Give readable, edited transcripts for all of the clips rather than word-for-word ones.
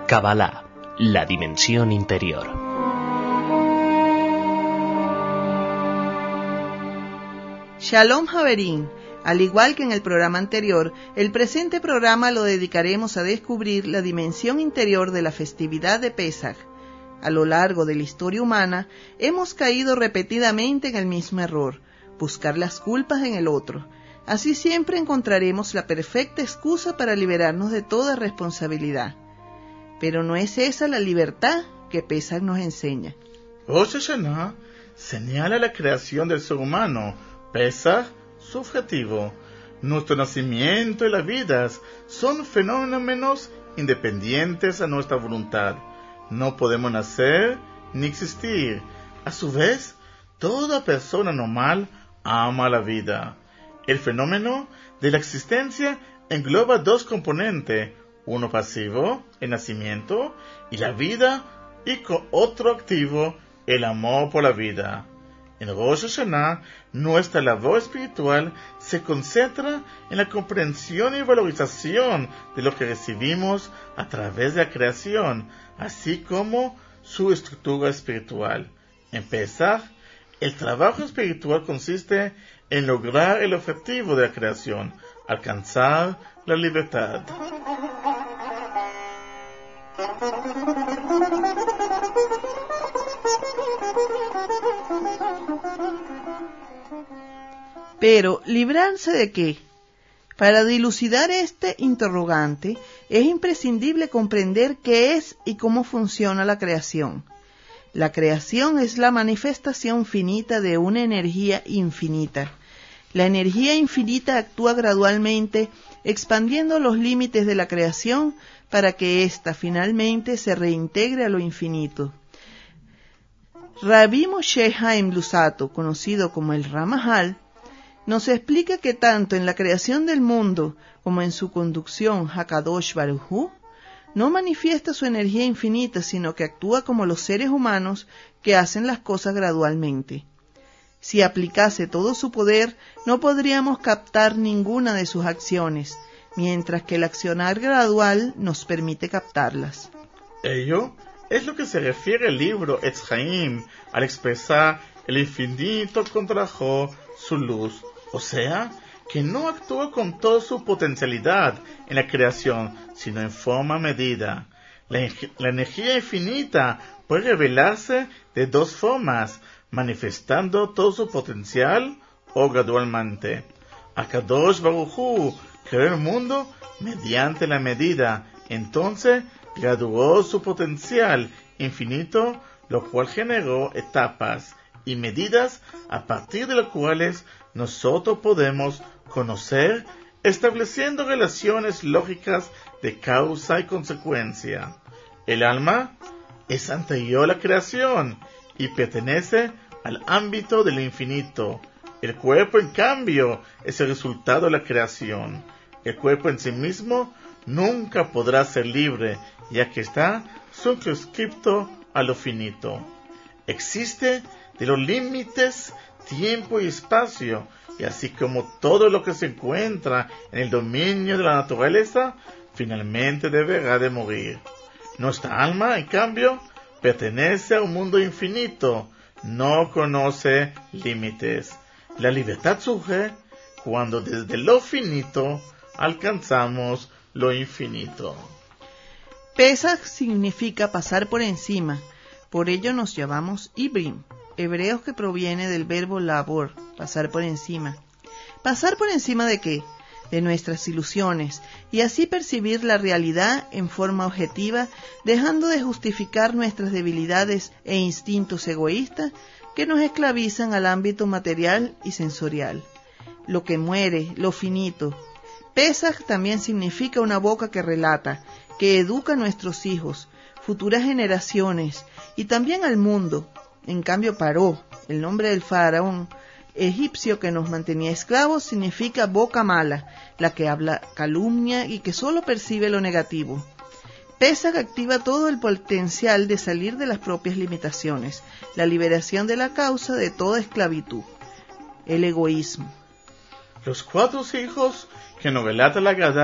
Kabbalah, la dimensión interior. Shalom Haverim. Al igual que en el programa anterior, el presente programa lo dedicaremos a descubrir la dimensión interior de la festividad de Pesaj. A lo largo de la historia humana, hemos caído repetidamente en el mismo error, buscar las culpas en el otro. Así siempre encontraremos la perfecta excusa para liberarnos de toda responsabilidad. Pero no es esa la libertad que Pesaj nos enseña. Rosh Hashanah señala la creación del ser humano, Pesaj su objetivo. Nuestro nacimiento y las vidas son fenómenos independientes a nuestra voluntad. No podemos nacer ni existir. A su vez, toda persona normal ama la vida. El fenómeno de la existencia engloba dos componentes, uno pasivo, el nacimiento, y la vida, y con otro activo, el amor por la vida. En Rosh Hashanah, nuestra labor espiritual se concentra en la comprensión y valorización de lo que recibimos a través de la creación, así como su estructura espiritual. En Pesaj, el trabajo espiritual consiste en lograr el objetivo de la creación, alcanzar la libertad. Pero, ¿librarse de qué? Para dilucidar este interrogante, es imprescindible comprender qué es y cómo funciona la creación. La creación es la manifestación finita de una energía infinita. La energía infinita actúa gradualmente, expandiendo los límites de la creación para que ésta finalmente se reintegre a lo infinito. Rabbi Moshe Haim Luzzatto, conocido como el Ramajal, nos explica que tanto en la creación del mundo como en su conducción Hakadosh Baruj Hu, no manifiesta su energía infinita, sino que actúa como los seres humanos que hacen las cosas gradualmente. Si aplicase todo su poder, no podríamos captar ninguna de sus acciones, mientras que el accionar gradual nos permite captarlas. Ello es lo que se refiere el libro Etz Haim al expresar el infinito contrajo su luz, o sea, que no actúa con toda su potencialidad en la creación, sino en forma medida. La energía infinita puede revelarse de dos formas, manifestando todo su potencial o gradualmente. Akadosh Baruj Hu creó el mundo mediante la medida, entonces graduó su potencial infinito, lo cual generó etapas y medidas a partir de las cuales nosotros podemos conocer, estableciendo relaciones lógicas de causa y consecuencia. El alma es anterior a la creación y pertenece al ámbito del infinito. El cuerpo, en cambio, es el resultado de la creación. El cuerpo en sí mismo nunca podrá ser libre, ya que está circunscrito a lo finito. Existe de los límites, tiempo y espacio, y así como todo lo que se encuentra en el dominio de la naturaleza, finalmente deberá de morir. Nuestra alma, en cambio, pertenece a un mundo infinito, no conoce límites. La libertad surge cuando desde lo finito alcanzamos lo infinito. Pesaj significa pasar por encima, por ello nos llamamos Ibrim, hebreos que proviene del verbo labor, pasar por encima. ¿Pasar por encima de qué? De nuestras ilusiones, y así percibir la realidad en forma objetiva, dejando de justificar nuestras debilidades e instintos egoístas que nos esclavizan al ámbito material y sensorial. Lo que muere, lo finito. Pesaj también significa una boca que relata, que educa a nuestros hijos, futuras generaciones y también al mundo. En cambio, Paró, el nombre del faraón egipcio que nos mantenía esclavos, significa boca mala, la que habla calumnia y que solo percibe lo negativo. Pesaj activa todo el potencial de salir de las propias limitaciones, la liberación de la causa de toda esclavitud, el egoísmo. Los 4 hijos que nos relata la Agadá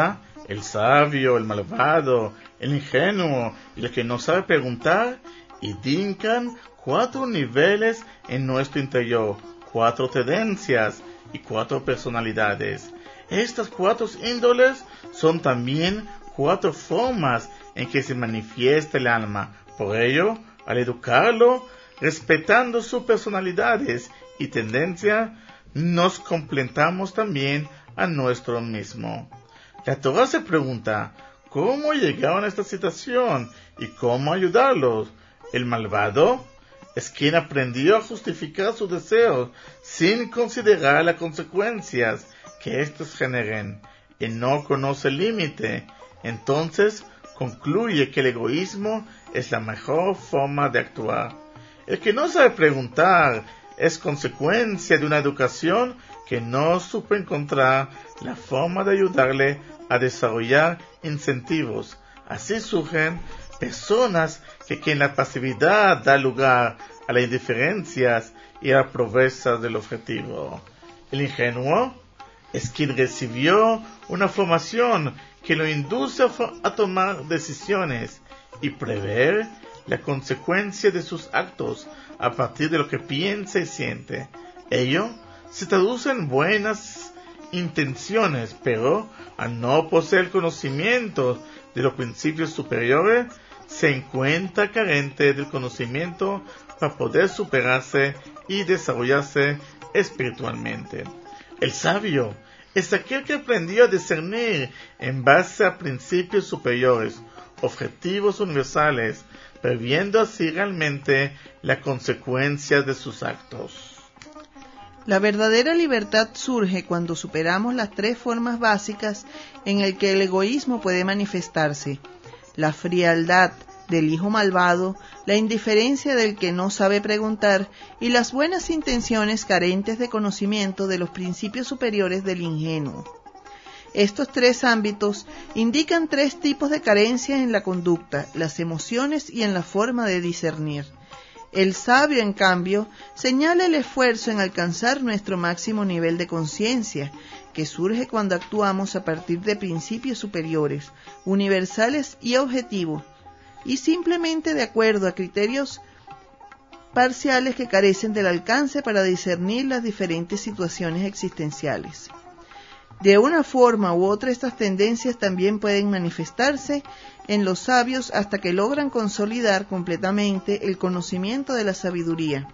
el sabio, el malvado, el ingenuo y el que no sabe preguntar, indican 4 niveles en nuestro interior, 4 tendencias y 4 personalidades. Estas 4 índoles son también 4 formas en que se manifiesta el alma. Por ello, al educarlo, respetando sus personalidades y tendencias, nos completamos también a nuestro mismo. La Torah se pregunta, ¿cómo llegaron a esta situación y cómo ayudarlos? El malvado es quien aprendió a justificar sus deseos sin considerar las consecuencias que estos generen. Él no conoce el límite, entonces concluye que el egoísmo es la mejor forma de actuar. El que no sabe preguntar es consecuencia de una educación que no supo encontrar la forma de ayudarle a desarrollar incentivos. Así surgen personas que en la pasividad da lugar a las indiferencias y a la pobreza del objetivo. El ingenuo es quien recibió una formación que lo induce a tomar decisiones y prever la consecuencia de sus actos a partir de lo que piensa y siente. Ello se traduce en buenas intenciones, pero al no poseer conocimiento de los principios superiores, se encuentra carente del conocimiento para poder superarse y desarrollarse espiritualmente. El sabio es aquel que aprendió a discernir en base a principios superiores, objetivos universales, previendo así realmente la consecuencia de sus actos. La verdadera libertad surge cuando superamos las 3 formas básicas en el que el egoísmo puede manifestarse: la frialdad del hijo malvado, la indiferencia del que no sabe preguntar y las buenas intenciones carentes de conocimiento de los principios superiores del ingenuo. Estos 3 ámbitos indican 3 tipos de carencias en la conducta, las emociones y en la forma de discernir. El sabio, en cambio, señala el esfuerzo en alcanzar nuestro máximo nivel de conciencia, que surge cuando actuamos a partir de principios superiores, universales y objetivos, y simplemente de acuerdo a criterios parciales que carecen del alcance para discernir las diferentes situaciones existenciales. De una forma u otra, estas tendencias también pueden manifestarse en los sabios hasta que logran consolidar completamente el conocimiento de la sabiduría.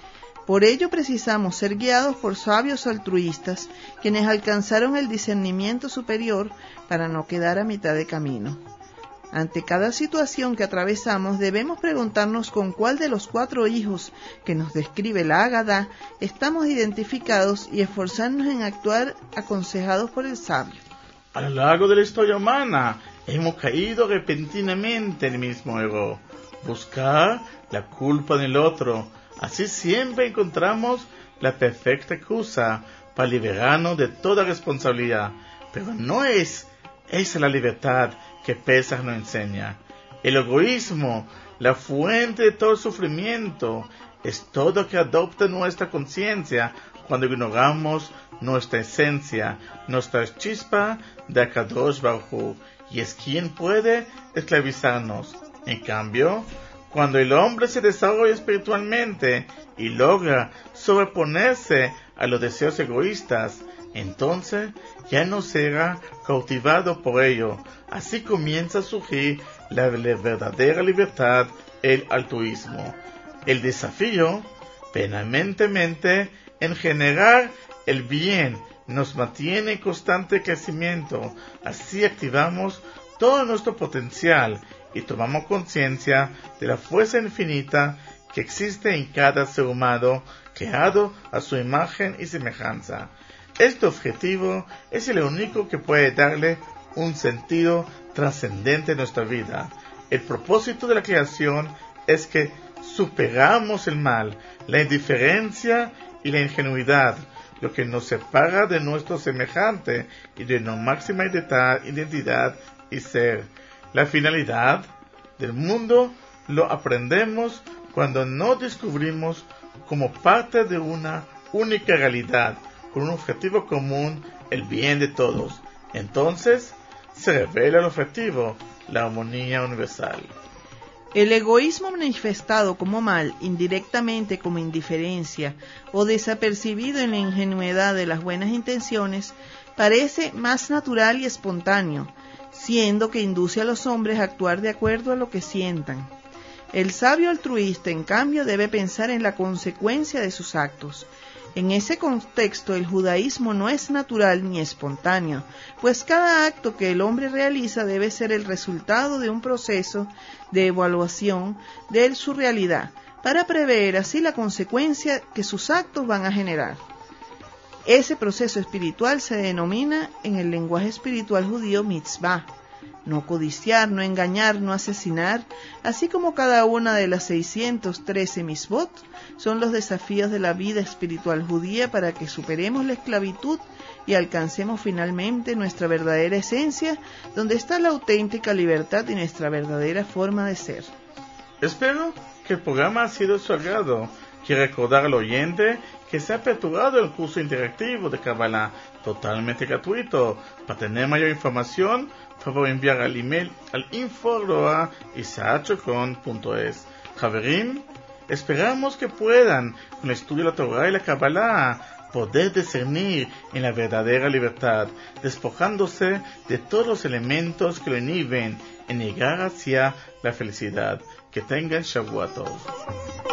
Por ello precisamos ser guiados por sabios altruistas, quienes alcanzaron el discernimiento superior para no quedar a mitad de camino. Ante cada situación que atravesamos, debemos preguntarnos con cuál de los 4 hijos que nos describe la Agadá estamos identificados y esforzarnos en actuar aconsejados por el sabio. A lo largo de la historia humana, hemos caído repentinamente en el mismo error: buscar la culpa en el otro. Así siempre encontramos la perfecta excusa para liberarnos de toda responsabilidad. Pero no es esa la libertad que Pesach nos enseña. El egoísmo, la fuente de todo sufrimiento, es todo que adopta nuestra conciencia cuando ignoramos nuestra esencia, nuestra chispa de Akadosh Baruj Hu, y es quien puede esclavizarnos. En cambio, cuando el hombre se desarrolla espiritualmente y logra sobreponerse a los deseos egoístas, entonces ya no será cautivado por ello. Así comienza a surgir la verdadera libertad, el altruismo. El desafío, permanentemente, en generar el bien, nos mantiene en constante crecimiento. Así activamos todo nuestro potencial y tomamos conciencia de la fuerza infinita que existe en cada ser humano, creado a su imagen y semejanza. Este objetivo es el único que puede darle un sentido trascendente a nuestra vida. El propósito de la creación es que superamos el mal, la indiferencia y la ingenuidad, lo que nos separa de nuestro semejante y de nuestra máxima identidad y ser. La finalidad del mundo lo aprendemos cuando nos descubrimos como parte de una única realidad, con un objetivo común, el bien de todos. Entonces, se revela el objetivo, la armonía universal. El egoísmo manifestado como mal, indirectamente como indiferencia o desapercibido en la ingenuidad de las buenas intenciones, parece más natural y espontáneo, siendo que induce a los hombres a actuar de acuerdo a lo que sientan. El sabio altruista, en cambio, debe pensar en la consecuencia de sus actos. En ese contexto, el judaísmo no es natural ni espontáneo, pues cada acto que el hombre realiza debe ser el resultado de un proceso de evaluación de su realidad, para prever así la consecuencia que sus actos van a generar. Ese proceso espiritual se denomina en el lenguaje espiritual judío mitzvah. No codiciar, no engañar, no asesinar, así como cada una de las 613 mitzvot, son los desafíos de la vida espiritual judía para que superemos la esclavitud y alcancemos finalmente nuestra verdadera esencia, donde está la auténtica libertad y nuestra verdadera forma de ser. Espero que el programa ha sido de su agrado. Quiero recordar al oyente que se ha aperturado el curso interactivo de Kabbalah, totalmente gratuito. Para tener mayor información, por favor enviar al email al info@isaachocon.es. Javerim, esperamos que puedan, con el estudio de la Torah y la Kabbalah, poder discernir en la verdadera libertad, despojándose de todos los elementos que lo inhiben en llegar hacia la felicidad. Que tengan Shavua Tov.